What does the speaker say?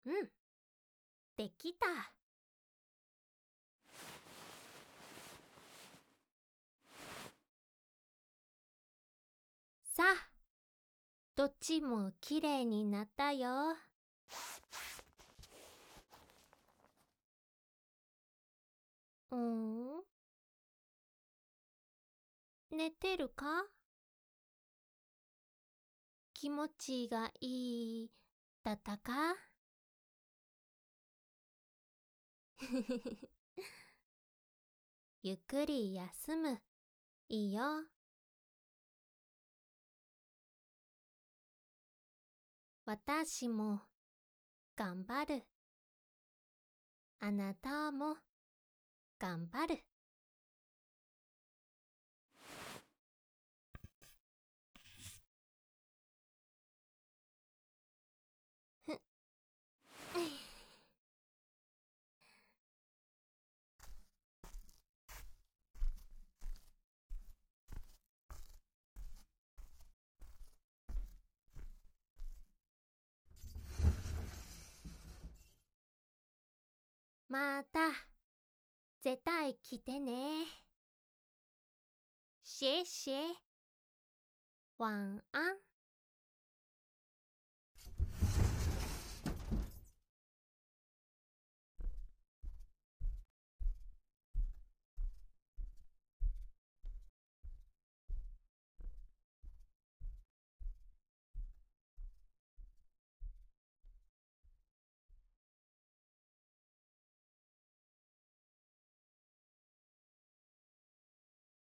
うん、できた。さあ、どっちもきれいになったよ。寝てるか？気持ちがいいだったか？ゆっくり休む。いいよ。私も頑張る。あなたも頑張る。また絶対来てね。谢谢。晚安。